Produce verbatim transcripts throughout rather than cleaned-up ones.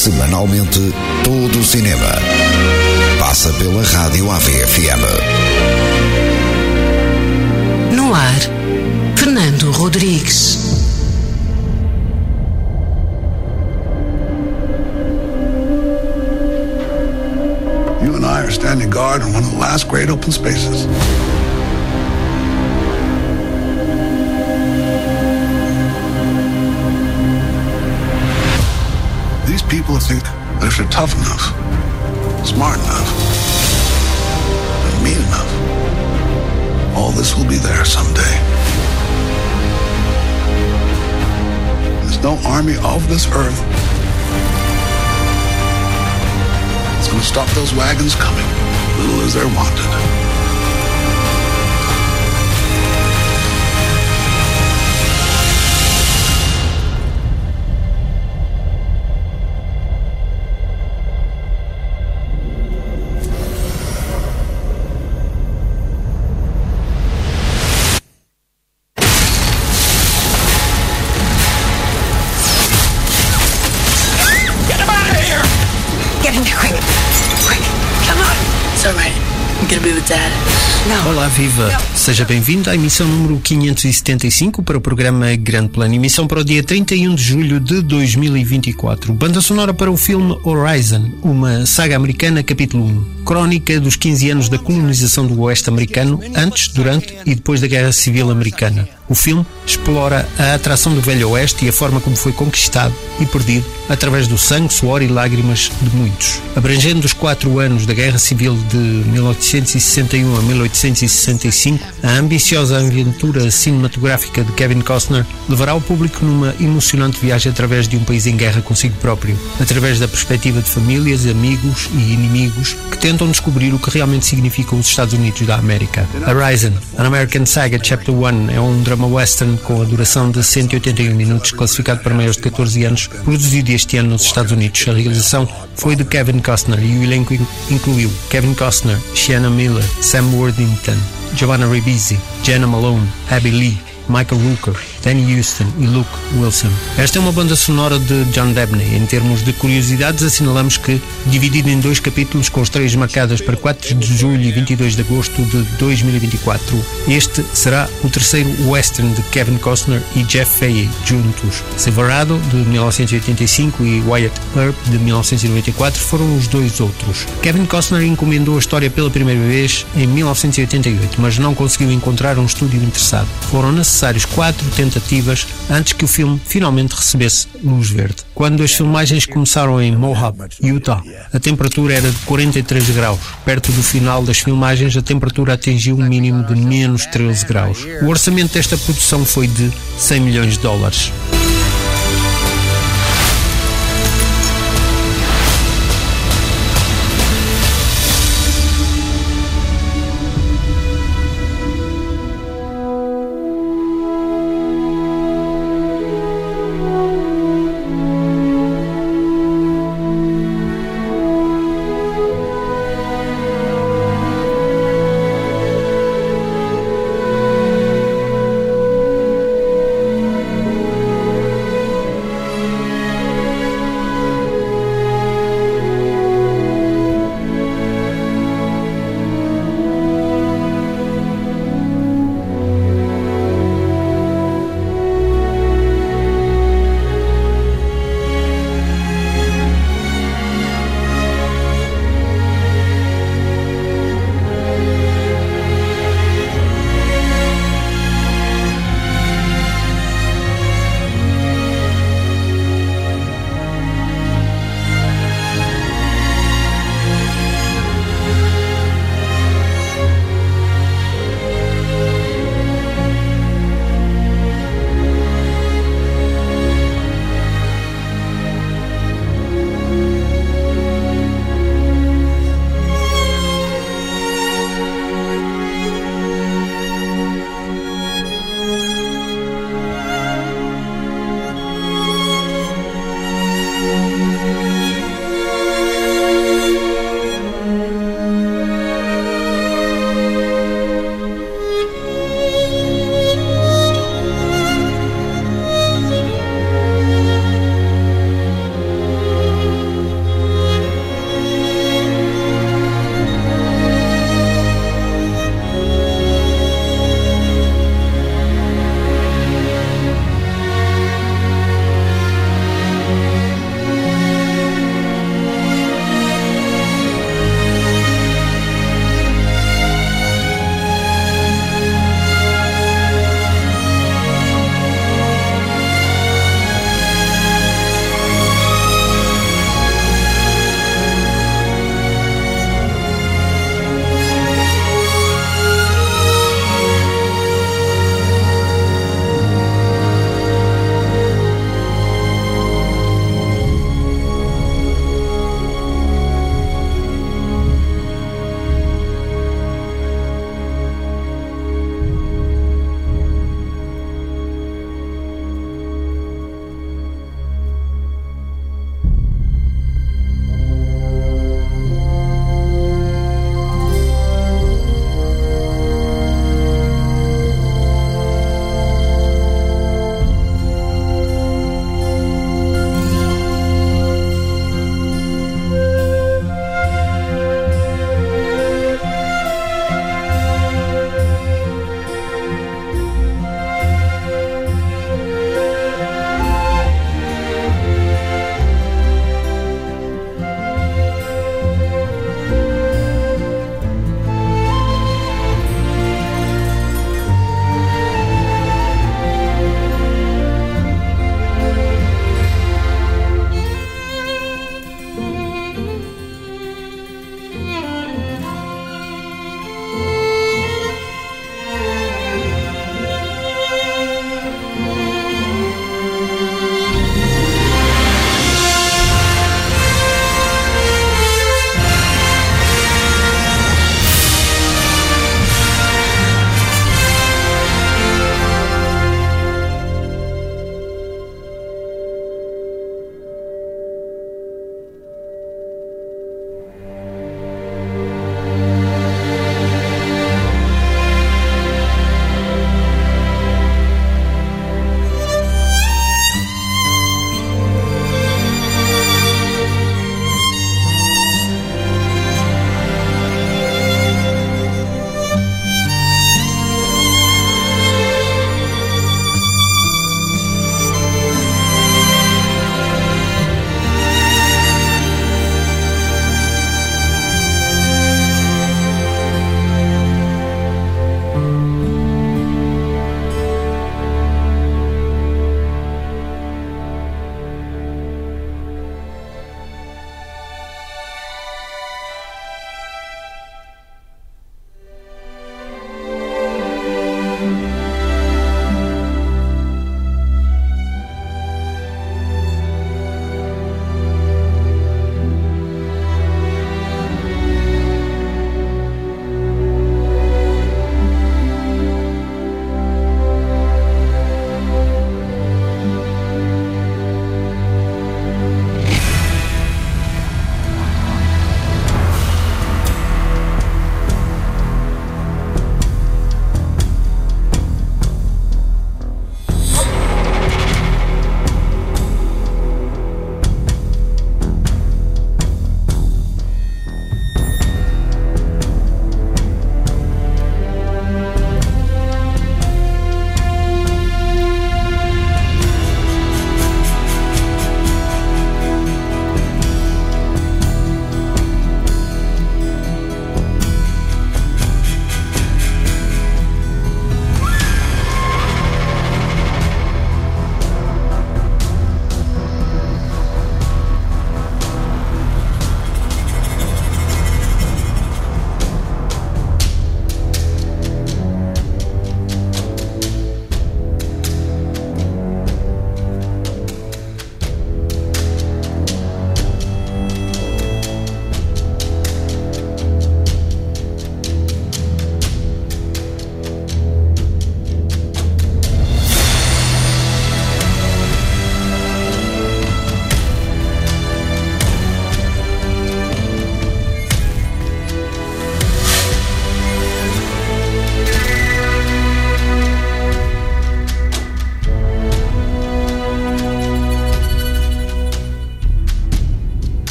Semanalmente, todo o cinema passa pela Rádio A V F M. No ar, Fernando Rodrigues. You and I are standing guard in one of the last great open spaces. These people think that if they're tough enough, smart enough, and mean enough, all this will be there someday. There's no army of this earth that's going to stop those wagons coming, little as they're wanted. Olá, viva! Seja bem-vindo à emissão número quinhentos e setenta e cinco para o programa Grande Plano. Emissão para o dia trinta e um de julho de dois mil e vinte e quatro. Banda sonora para o filme Horizon, uma saga americana, capítulo um. Crónica dos quinze anos da colonização do Oeste americano, antes, durante e depois da Guerra Civil Americana. O filme explora a atração do Velho Oeste e a forma como foi conquistado e perdido através do sangue, suor e lágrimas de muitos. Abrangendo os quatro anos da Guerra Civil de mil oitocentos e sessenta e um a mil oitocentos e sessenta e cinco, a ambiciosa aventura cinematográfica de Kevin Costner levará o público numa emocionante viagem através de um país em guerra consigo próprio, através da perspectiva de famílias, amigos e inimigos que tentam descobrir o que realmente significam os Estados Unidos da América. Horizon, An American Saga Chapter um, é um drama western com a duração de cento e oitenta e um minutos, classificado para maiores de catorze anos, produzido este ano nos Estados Unidos. A realização foi de Kevin Costner e o elenco incluiu Kevin Costner, Sienna Miller, Sam Worthington, Giovanna Ribisi, Jenna Malone, Abby Lee, Michael Rooker, Danny Houston e Luke Wilson. Esta é uma banda sonora de John Debney. Em termos de curiosidades, assinalamos que, dividido em dois capítulos com estreias marcadas para quatro de julho e vinte e dois de agosto de dois mil e vinte e quatro, este será o terceiro western de Kevin Costner e Jeff Fahey juntos. Silverado, de mil novecentos e oitenta e cinco, e Wyatt Earp, de mil novecentos e noventa e quatro, foram os dois outros. Kevin Costner encomendou a história pela primeira vez em mil novecentos e oitenta e oito, mas não conseguiu encontrar um estúdio interessado. Foram necessários quatro tentativas antes que o filme finalmente recebesse luz verde. Quando as filmagens começaram em Moab, Utah, a temperatura era de quarenta e três graus. Perto do final das filmagens, a temperatura atingiu um mínimo de menos treze graus. O orçamento desta produção foi de cem milhões de dólares.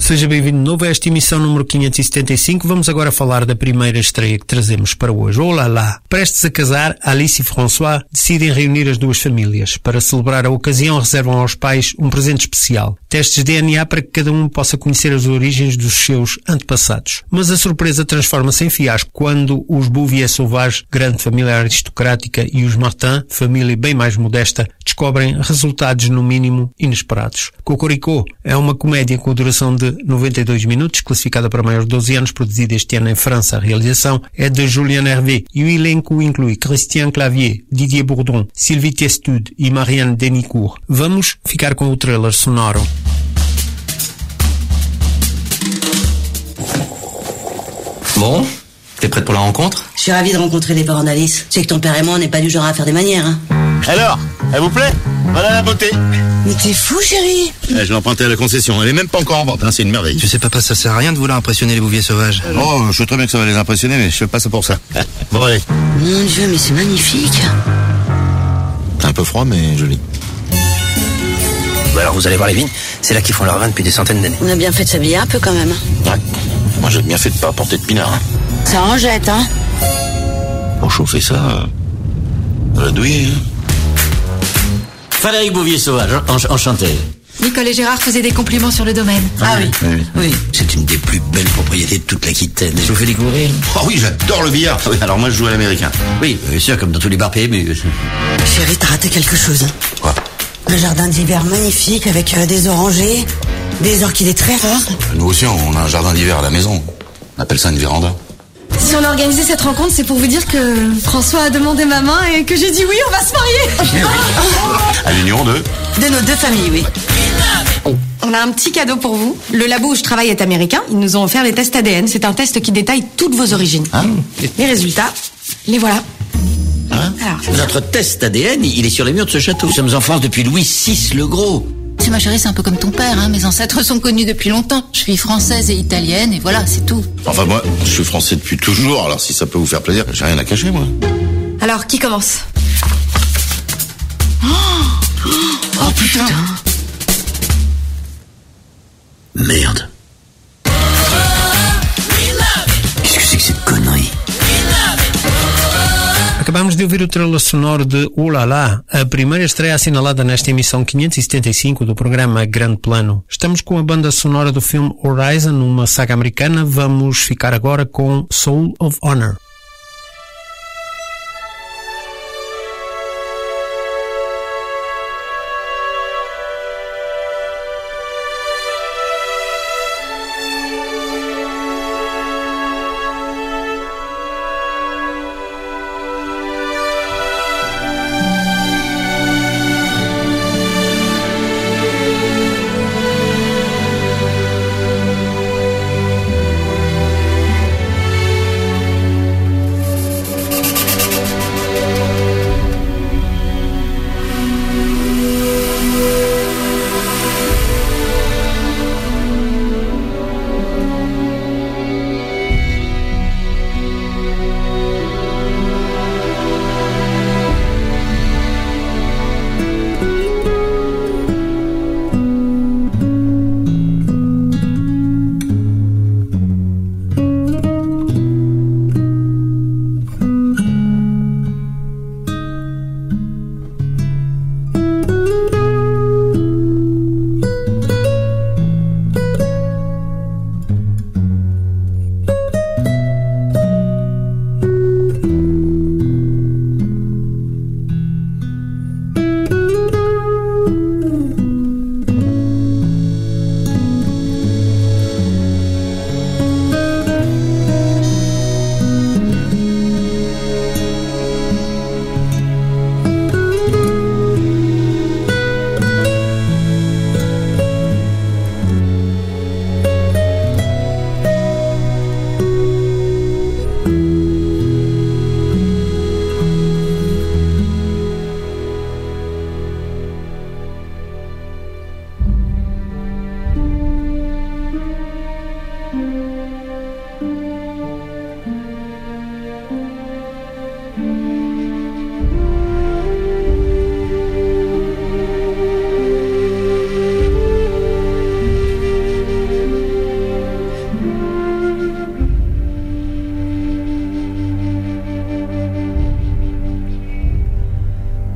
Seja bem-vindo de novo a esta emissão número quinhentos e setenta e cinco. Vamos agora falar da primeira estreia que trazemos para hoje. Oh lá lá! Prestes a casar, Alice e François decidem reunir as duas famílias. Para celebrar a ocasião, reservam aos pais um presente especial. Testes de D N A para que cada um possa conhecer as origens dos seus antepassados. Mas a surpresa transforma-se em fiasco quando os Bouvier Sauvage, grande família aristocrática, e os Martin, família bem mais modesta, descobrem resultados no mínimo inesperados. Cocorico é uma comédia com duração de noventa e dois minutos, classificada para maiores de doze anos, produzida este ano em França. A realização é de Julien Hervé e o elenco inclui Christian Clavier, Didier Bourdon, Sylvie Testude e Marianne Denicourt. Vamos ficar com o trailer sonoro. Bon, t'es prête pour la rencontre? Je suis ravie de rencontrer les parents d'Alice. C'est que ton père et moi, on n'est pas du genre à faire des manières, hein. Alors, elle vous plaît? Voilà la beauté. Mais t'es fou, chérie. Eh, je l'ai empruntée à la concession, elle est même pas encore en vente, hein. C'est une merveille. Tu sais papa, ça sert à rien de vouloir impressionner les Bouvier Sauvages. Oh, je sais très bien que ça va les impressionner, mais je fais pas ça pour ça. Bon allez. Mon Dieu, mais c'est magnifique. Un peu froid, mais joli. Bah alors vous allez voir les vignes, c'est là qu'ils font leur vin depuis des centaines d'années. On a bien fait de s'habiller un peu quand même. Ouais. Moi j'ai bien fait de pas apporter de pinard, hein. Ça en jette, hein. Pour chauffer ça, euh, ça va douiller, hein. Frédéric Bouvier Sauvage, en- enchanté. Nicole et Gérard faisaient des compliments sur le domaine. Ah oui. Oui, oui. Oui, c'est une des plus belles propriétés de toute l'Aquitaine. Je vous fais découvrir. Oh oui, j'adore le billard. Oui, alors moi je joue à l'américain. Oui, bien sûr, comme dans tous les bars P M U. Chérie, t'as raté quelque chose. Quoi? Un jardin d'hiver magnifique avec euh, des orangers, des orchidées très rares. Nous aussi, on a un jardin d'hiver à la maison. On appelle ça une véranda. Si on a organisé cette rencontre, c'est pour vous dire que François a demandé ma main et que j'ai dit oui, on va se marier. À l'union de... De nos deux familles, oui. On a un petit cadeau pour vous. Le labo où je travaille est américain. Ils nous ont offert les tests A D N. C'est un test qui détaille toutes vos origines. Ah. Les résultats, les voilà. Hein Alors, Notre test A D N, il est sur les murs de ce château. Nous sommes en France depuis Louis six le Gros. Tu ma chérie, c'est un peu comme ton père, hein. Mes ancêtres sont connus depuis longtemps. Je suis française et italienne, et voilà, c'est tout. Enfin moi, je suis français depuis toujours, alors si ça peut vous faire plaisir, j'ai rien à cacher, moi. alors qui commence? Oh putain. Merde. Qu'est-ce que c'est que cette connerie? Acabamos de ouvir o trailer sonoro de Oh lá lá, a primeira estreia assinalada nesta emissão quinhentos e setenta e cinco do programa Grande Plano. Estamos com a banda sonora do filme Horizon, uma saga americana. Vamos ficar agora com Soul of Honor.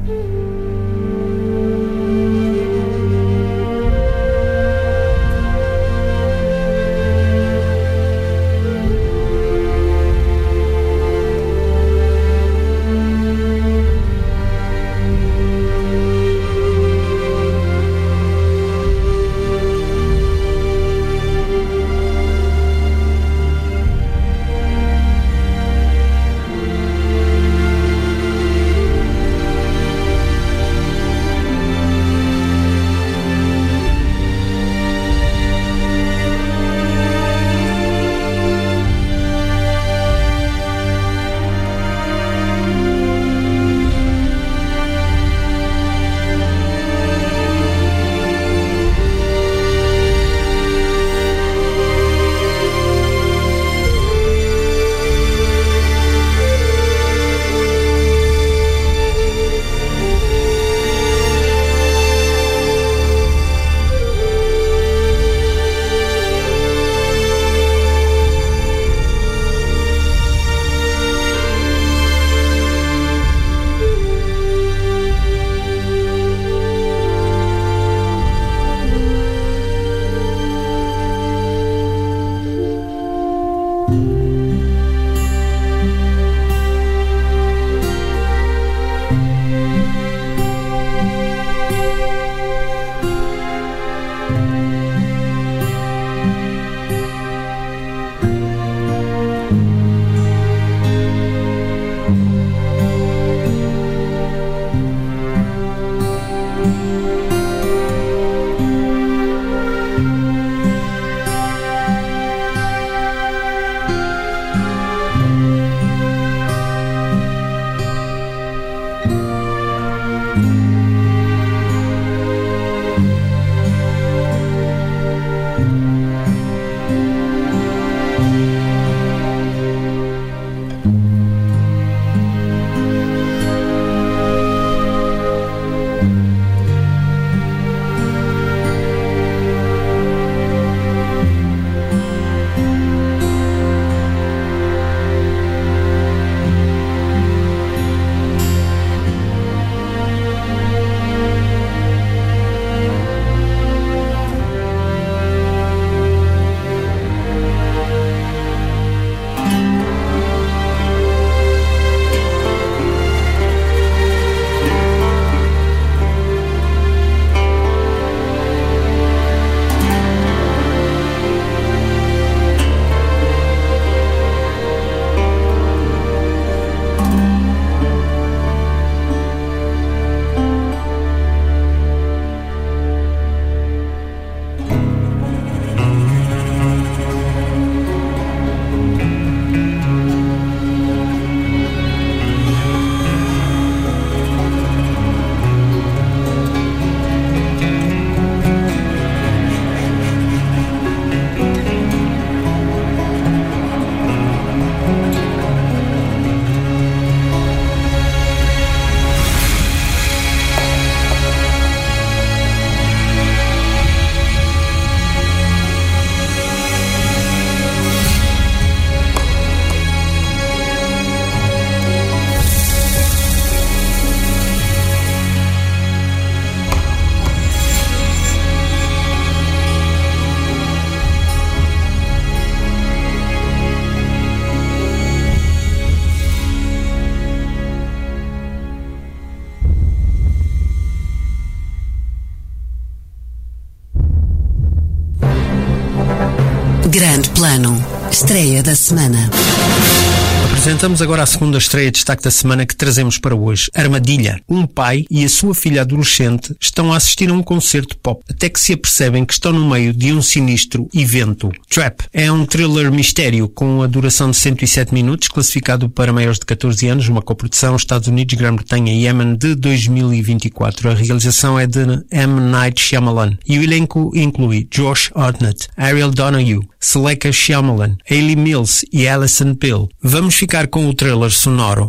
Grande Plano, estreia da semana. Apresentamos agora a segunda estreia de destaque da semana que trazemos para hoje. Armadilha. Um pai e a sua filha adolescente estão a assistir a um concerto pop, até que se apercebem que estão no meio de um sinistro evento. Trap é um thriller mistério com a duração de cento e sete minutos, classificado para maiores de catorze anos, uma coprodução Estados Unidos, Grã-Bretanha e Iémen de dois mil e vinte e quatro. A realização é de M. Night Shyamalan e o elenco inclui Josh Hartnett, Ariel Donahue, Seleka Shyamalan, Hayley Mills e Alison Pill. Vamos ficar com o trailer sonoro.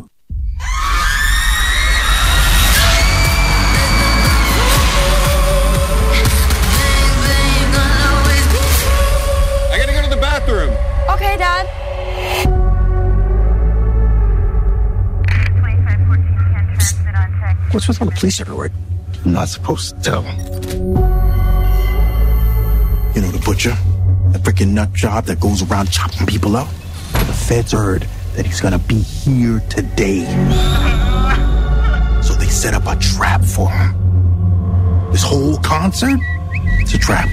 I gotta go to the bathroom. Okay, Dad. What's That's what's on the police everywhere. I'm not supposed to tell. You know the butcher? The freaking nut job that goes around chopping people up? The feds heard that he's gonna be here today. So they set up a trap for him. This whole concert, it's a trap.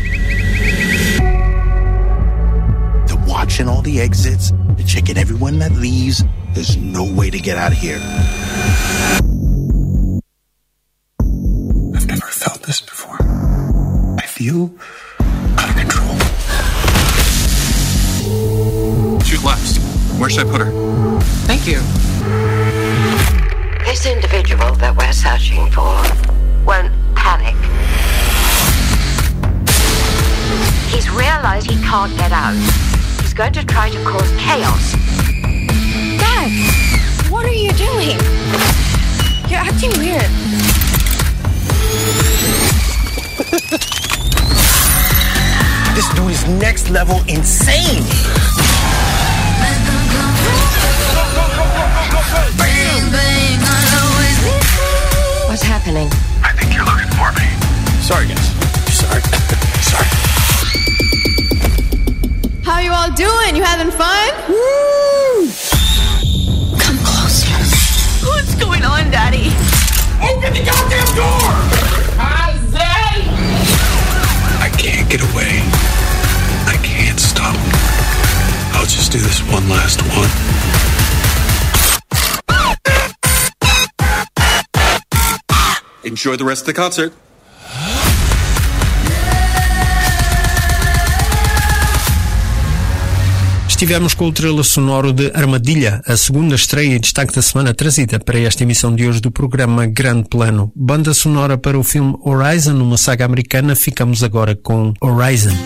They're watching all the exits, they're checking everyone that leaves. There's no way to get out of here. I've never felt this before. I feel out of control. Shoot left. Where should I put her? Thank you. This individual that we're searching for won't panic. He's realized he can't get out. He's going to try to cause chaos. Dad, what are you doing? You're acting weird. This dude is next level insane. What's happening? I think you're looking for me. Sorry, guys. Sorry. Sorry. How you all doing? You having fun? Woo! Come closer. What's going on, Daddy? Open the goddamn door! Isaiah! I can't get away. I can't stop. I'll just do this one last one. Enjoy the rest of the concert. Estivemos com o trailer sonoro de Armadilha, a segunda estreia e destaque da semana trazida para esta emissão de hoje do programa Grande Plano. Banda sonora para o filme Horizon, uma saga americana. Ficamos agora com Horizon.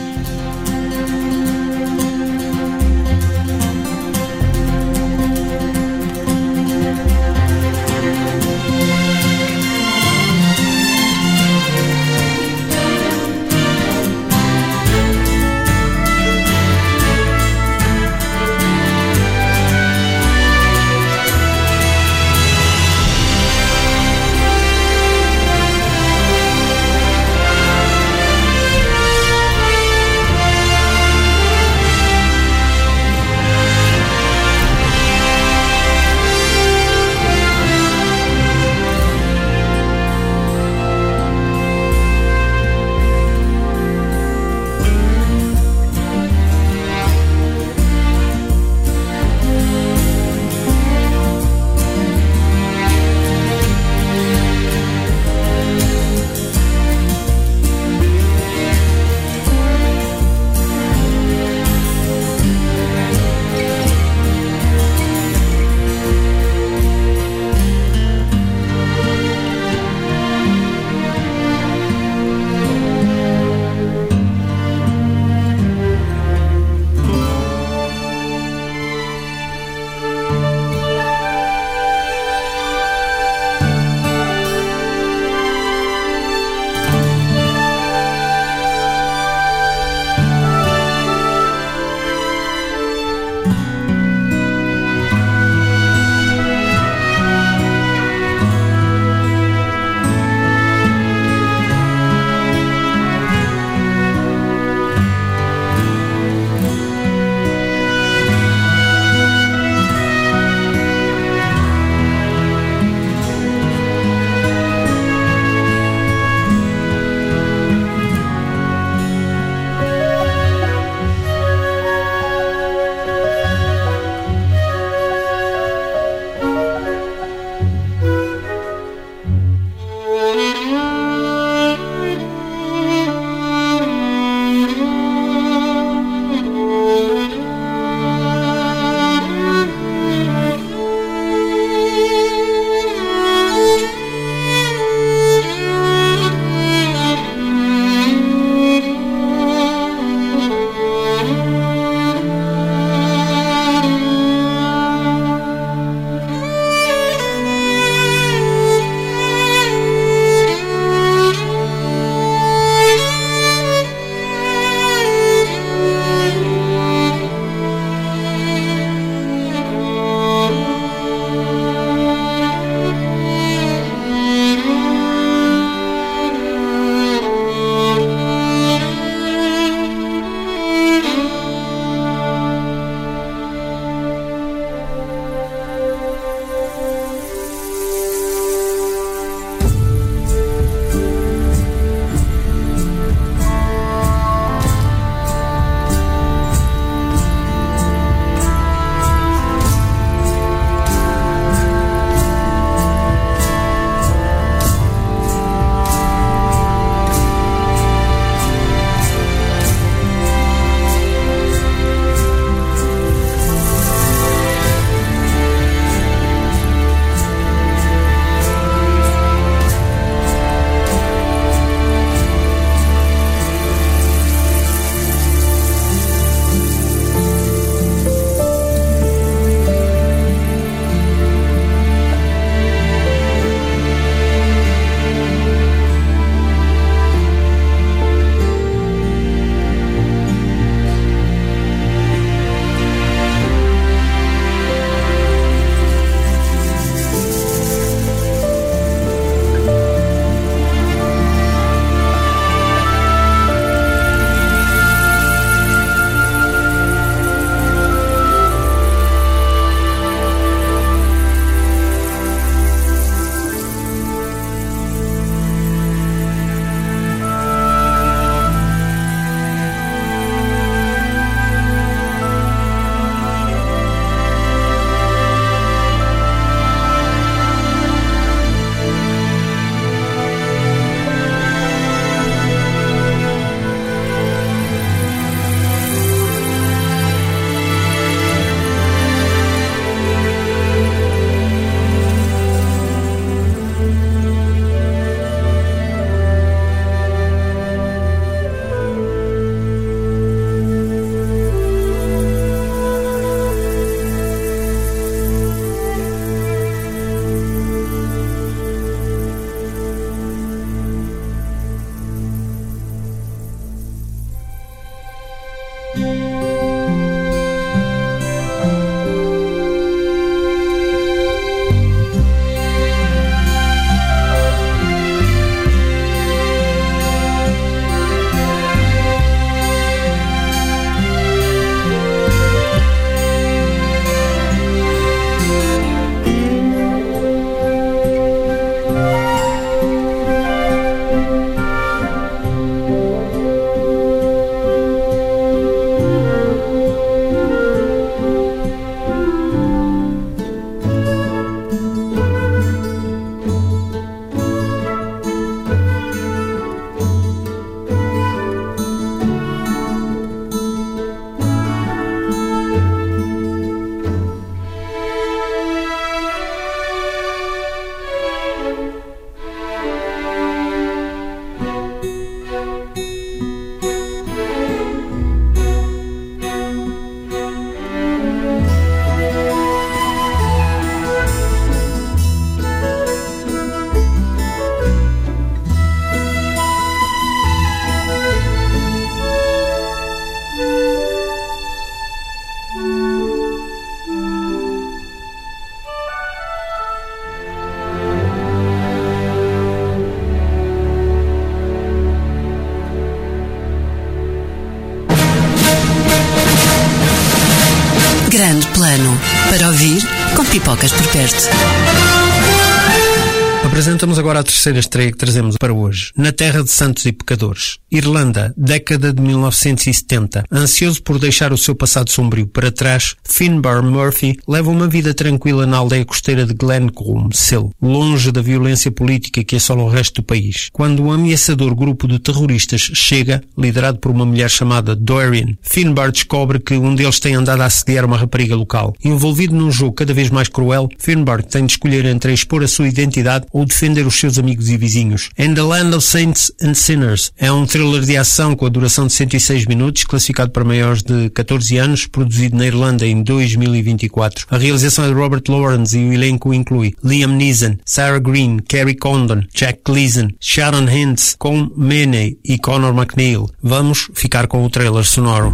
pipocas por perto. Apresentamos agora a terceira estreia que trazemos para hoje. Na Terra de Santos e Pecadores. Irlanda, década de mil novecentos e setenta. Ansioso por deixar o seu passado sombrio para trás, Finbar Murphy leva uma vida tranquila na aldeia costeira de Glencombe, longe da violência política que assola o resto do país. Quando um ameaçador grupo de terroristas chega, liderado por uma mulher chamada Dorian, Finbar descobre que um deles tem andado a assediar uma rapariga local. Envolvido num jogo cada vez mais cruel, Finbar tem de escolher entre expor a sua identidade ou defender os seus amigos e vizinhos. In the Land of Saints and Sinners é um thriller de ação com a duração de cento e seis minutos, classificado para maiores de catorze anos, produzido na Irlanda em dois mil e vinte e quatro. A realização é de Robert Lawrence e o elenco inclui Liam Neeson, Sarah Green, Kerry Condon, Jack Gleeson, Sharon Hintz, Colm Meaney e Conor McNeil. Vamos ficar com o trailer sonoro.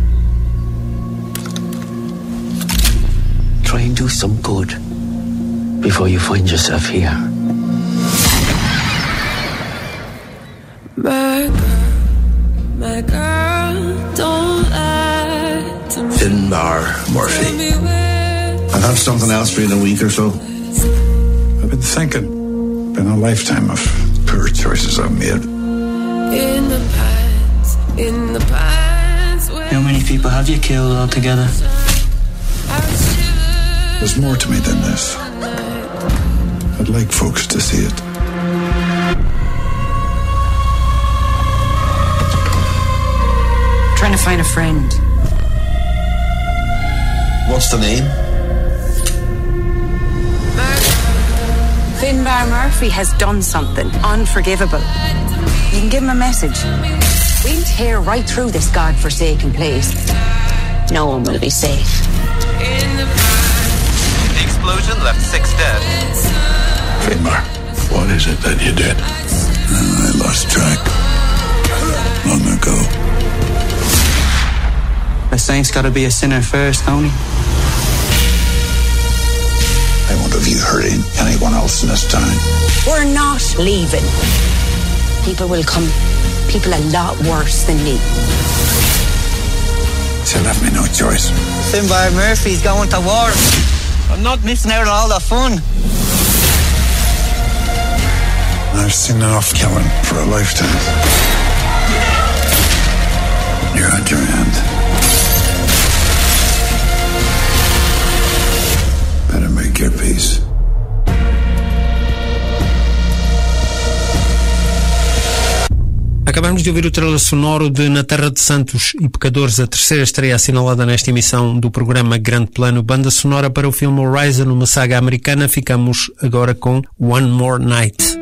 Try and do some good before you find yourself here. My girl, my girl, don't lie to me. Finbar Murphy. I've had something else for you in a week or so. I've been thinking. Been a lifetime of poor choices I've made. In the pines, in the pines. How many people have you killed altogether? There's more to me than this. I'd like folks to see it. Trying to find a friend. What's the name? Finbar Murphy has done something unforgivable. You can give him a message. We'll tear right through this godforsaken place. No one will be safe. The explosion left six dead. Finbar, what is it that you did? Uh, I lost track. Long ago. A saint's gotta be a sinner first, don't he? I won't have you hurting anyone else in this town. We're not leaving. People will come. People a lot worse than me. She left me no choice. Finbar Murphy's going to war. I'm not missing out on all the fun. I've seen enough killing for a lifetime. You're at your end. Better make your peace. Acabamos de ouvir o trailer sonoro de Na Terra de Santos e Pecadores, a terceira estreia assinalada nesta emissão do programa Grande Plano, banda sonora para o filme Horizon, uma saga americana. Ficamos agora com One More Night.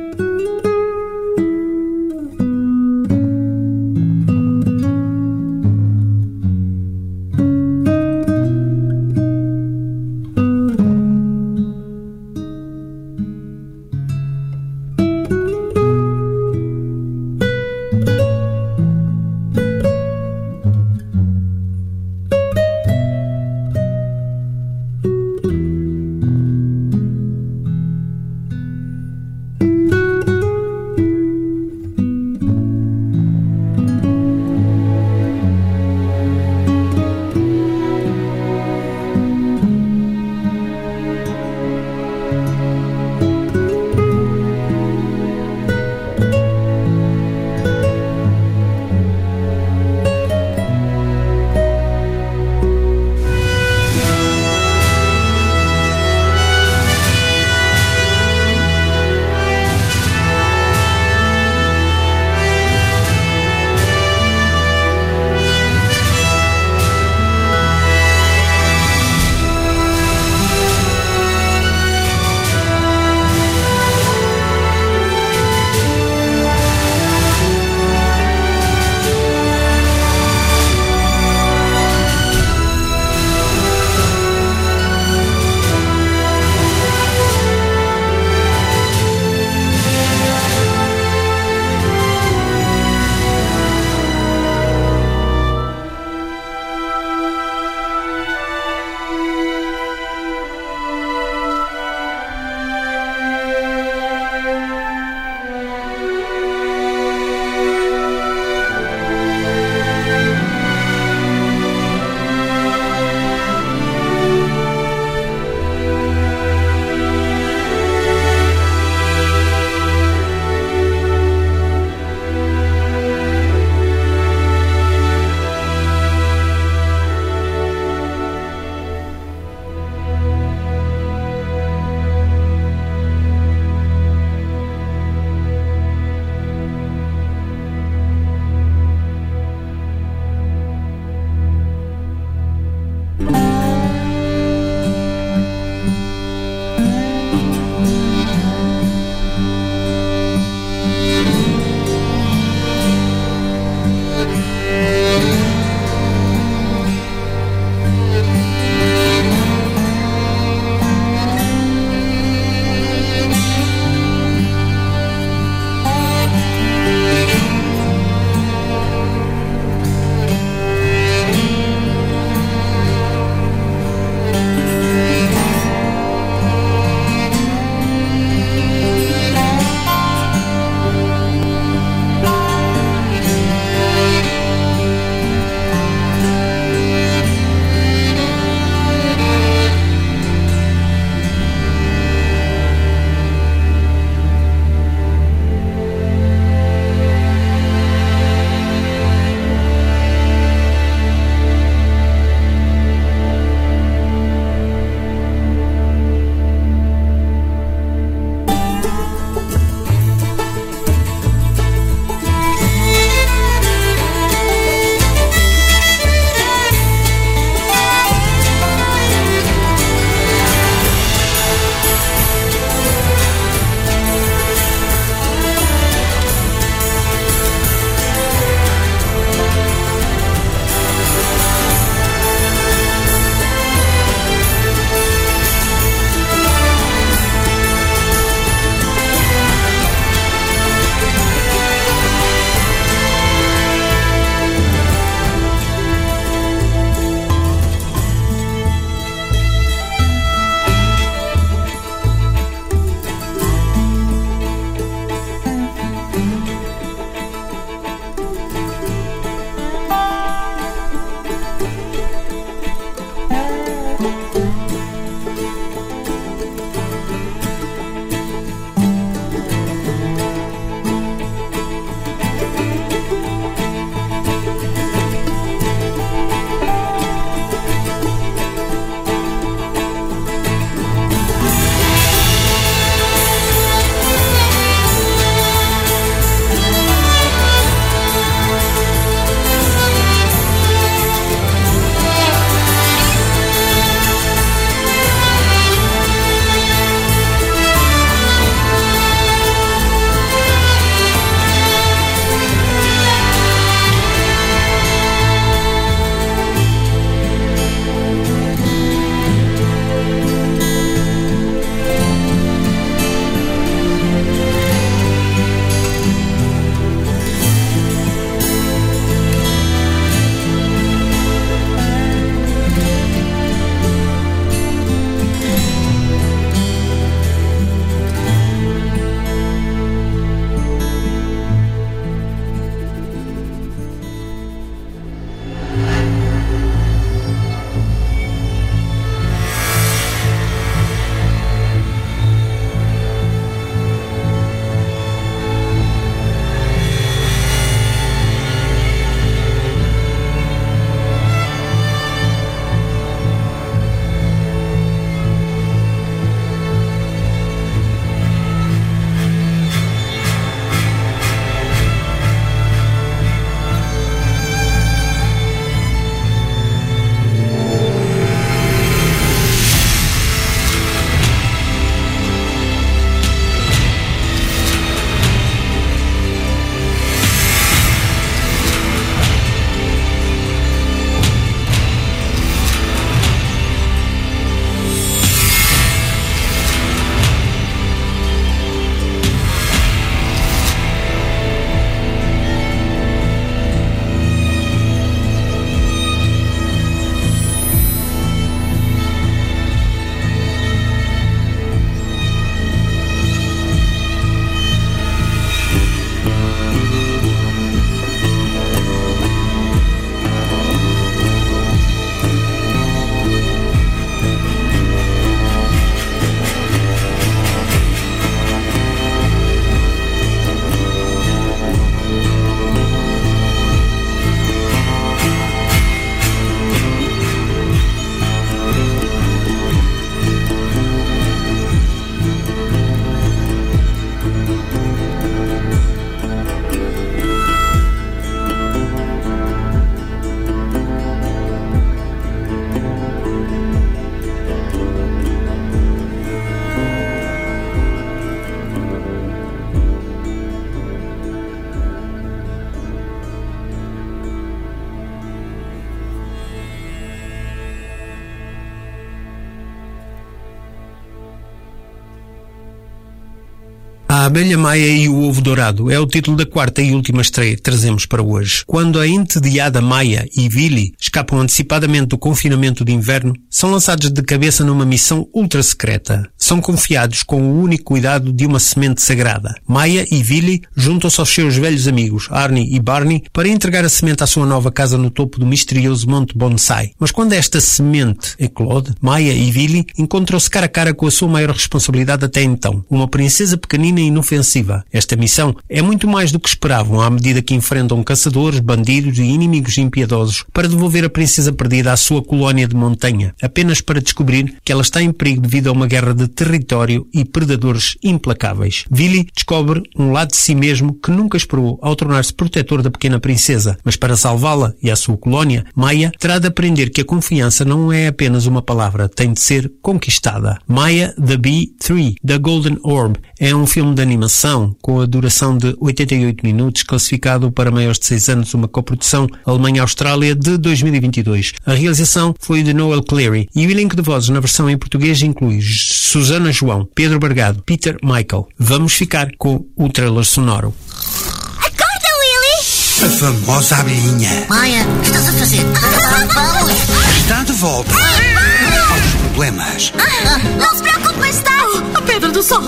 A Abelha Maia e o Ovo Dourado é o título da quarta e última estreia que trazemos para hoje. Quando a entediada Maia e Billy escapam antecipadamente do confinamento de inverno, são lançados de cabeça numa missão ultra secreta. São confiados com o único cuidado de uma semente sagrada. Maia e Billy juntam-se aos seus velhos amigos, Arnie e Barney, para entregar a semente à sua nova casa no topo do misterioso Monte Bonsai. Mas quando esta semente eclode, Maia e Billy encontram-se cara a cara com a sua maior responsabilidade até então, uma princesa pequenina e inofensiva. Esta missão é muito mais do que esperavam à medida que enfrentam caçadores, bandidos e inimigos impiedosos para devolver a princesa perdida à sua colónia de montanha, apenas para descobrir que ela está em perigo devido a uma guerra de território e predadores implacáveis. Billy descobre um lado de si mesmo que nunca esperou ao tornar-se protetor da pequena princesa, mas para salvá-la e a sua colónia, Maia terá de aprender que a confiança não é apenas uma palavra, tem de ser conquistada. Maia the Bee três, The Golden Orb, é um filme de animação com a duração de oitenta e oito minutos, classificado para maiores de seis anos, uma coprodução Alemanha-Austrália de dois mil e vinte e dois. A realização foi de Noel Cleary e o elenco de vozes na versão em português inclui Susana João, Pedro Bargado, Peter Michael. Vamos ficar com o trailer sonoro. Acorda, Willy! A famosa abelhinha. Maia, o que estás a fazer? Vamos! Está de volta aos problemas. Ah, não se preocupe, mais tarde. A pedra do sol.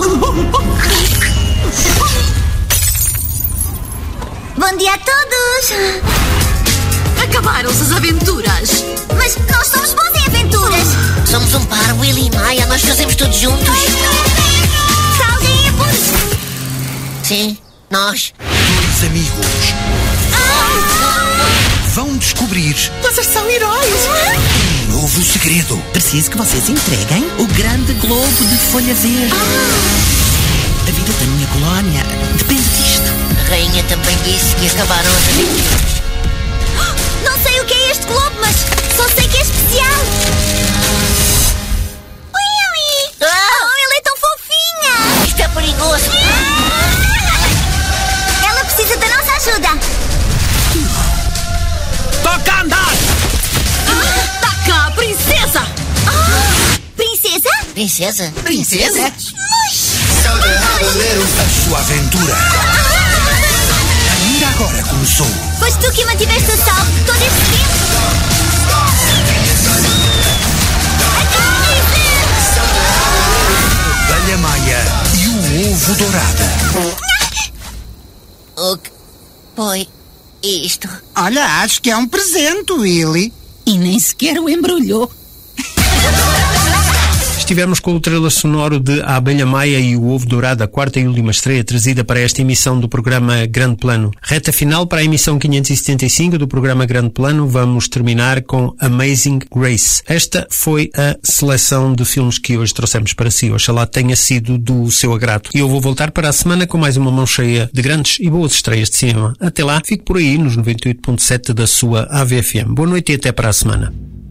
Bom dia a todos. Acabaram-se as aventuras. Mas nós somos bons em aventuras. Somos um par, Willy e Maia. Nós fazemos tudo juntos. Está alguém a por... Sim, nós. Dois amigos vão descobrir. Vocês são heróis. Um novo segredo. Preciso que vocês entreguem o grande globo de folha verde. Ah. A vida da minha colónia depende disto. A rainha também disse que acabaram as aventuras. Não sei o que é este globo, mas só sei que é especial. Willy! Ah. Oh, ela é tão fofinha. Isto é perigoso. Ela precisa da nossa ajuda. Toca a andar! Ah, tá cá, princesa! Ah, princesa? Princesa? Princesa? A sua aventura ainda agora começou. Foste tu que mantiveste a salvo todo este tempo. A Abelha Maia e o Ovo Dourado. O que foi isto? Olha, acho que é um presente, Willy. E nem sequer o embrulhou. Estivemos com o trailer sonoro de A Abelha Maia e o Ovo Dourado, a quarta e última estreia trazida para esta emissão do programa Grande Plano. Reta final para a emissão quinhentos e setenta e cinco do programa Grande Plano, vamos terminar com Amazing Grace. Esta foi a seleção de filmes que hoje trouxemos para si. Oxalá tenha sido do seu agrado. E eu vou voltar para a semana com mais uma mão cheia de grandes e boas estreias de cinema. Até lá, fique por aí nos noventa e oito ponto sete da sua A V F M. Boa noite e até para a semana.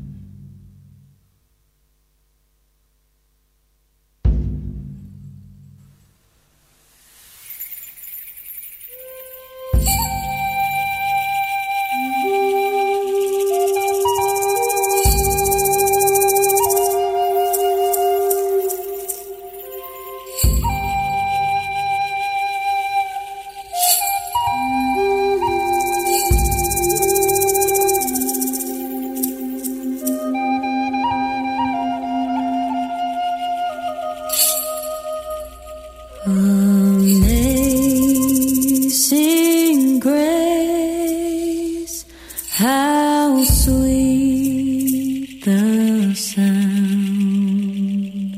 Amazing grace, how sweet the sound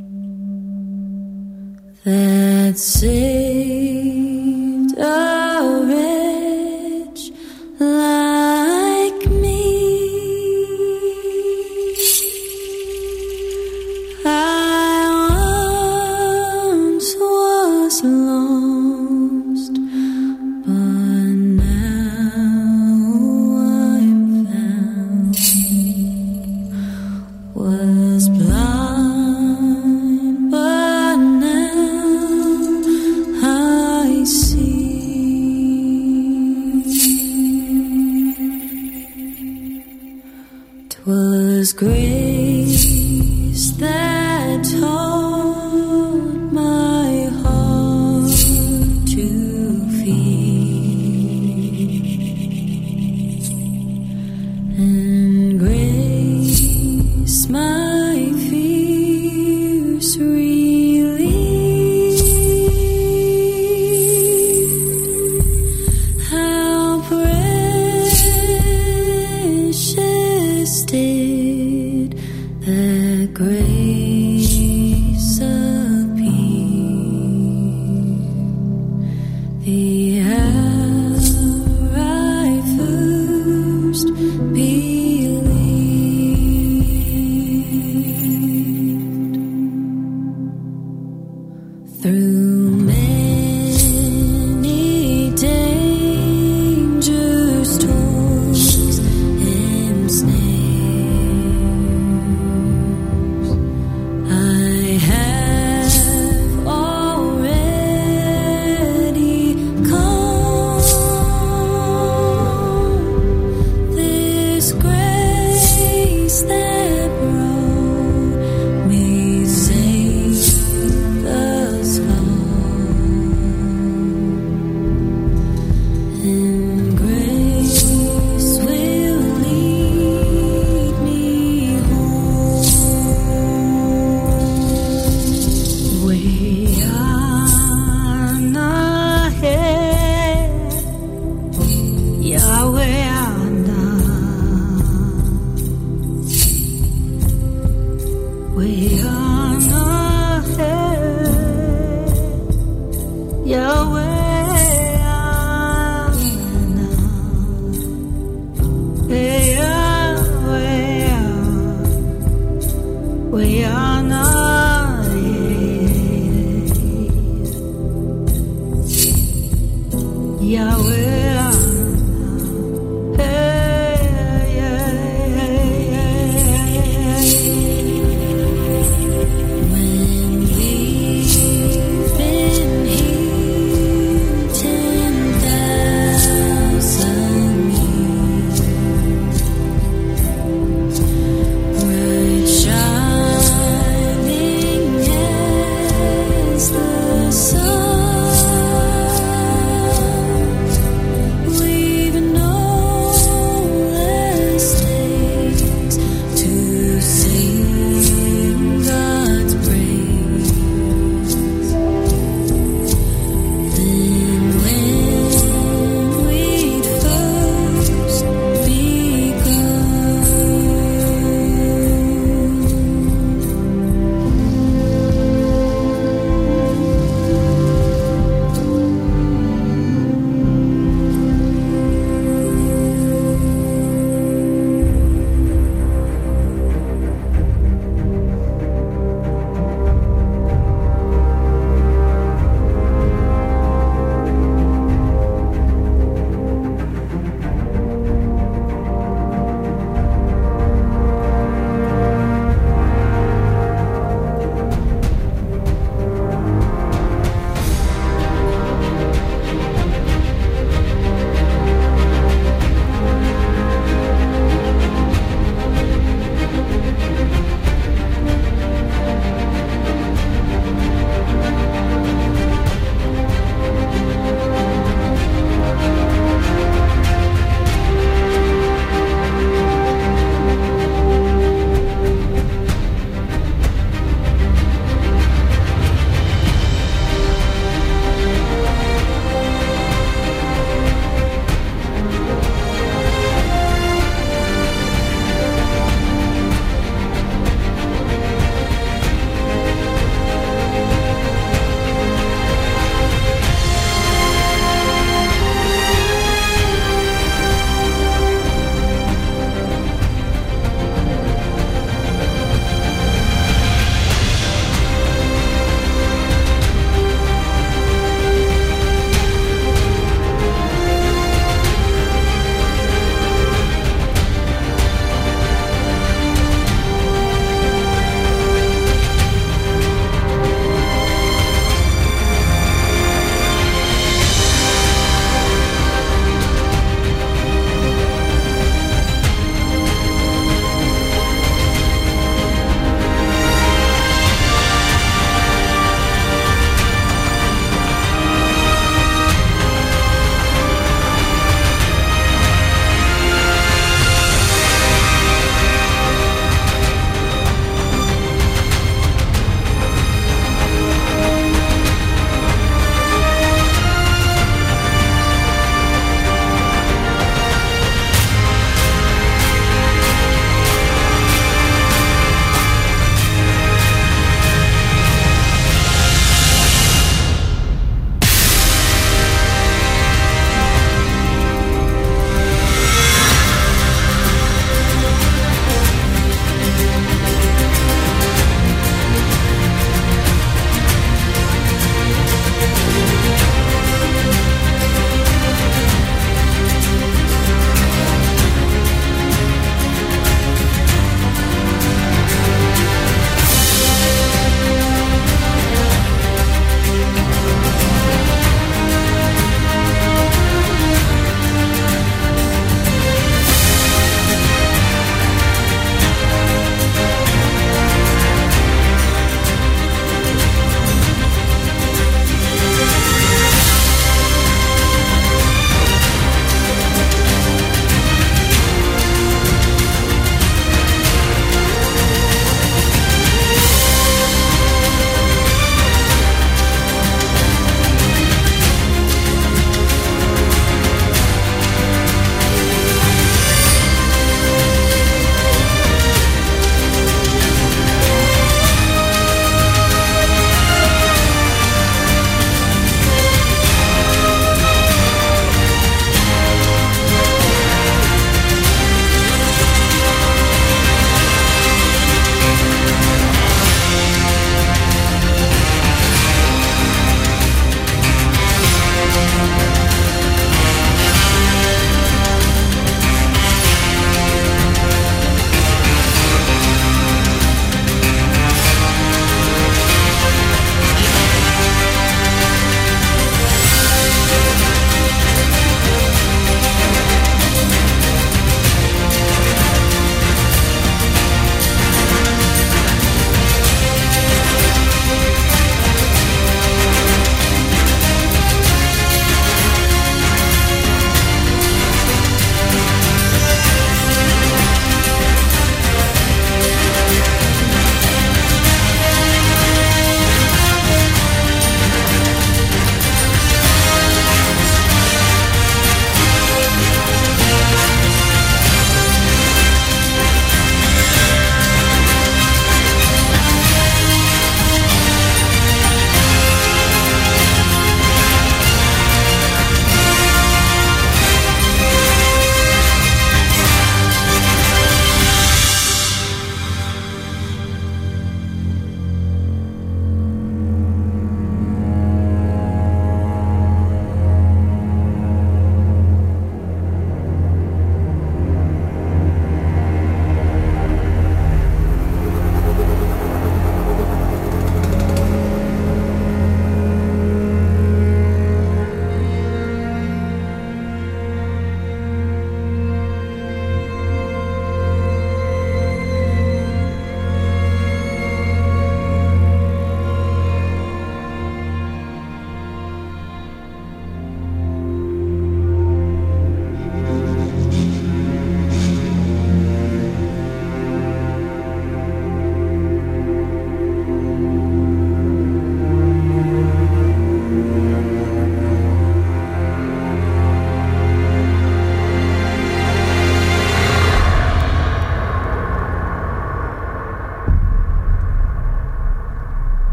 that saved a wretch like me. I once was lost, but now I'm found. Was blind, but now I see. 'Twas grace that taught my heart The hour I first believed. Through many dangers, toils, and snares, I have already come. This grace that brought me safe thus far, and grace will lead me home. Way on ahead, Yahweh on way on ahead, Yahweh on hey, Yahweh way on ahead, Yahweh.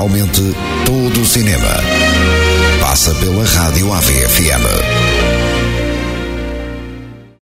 Realmente todo o cinema passa pela Rádio A V F M.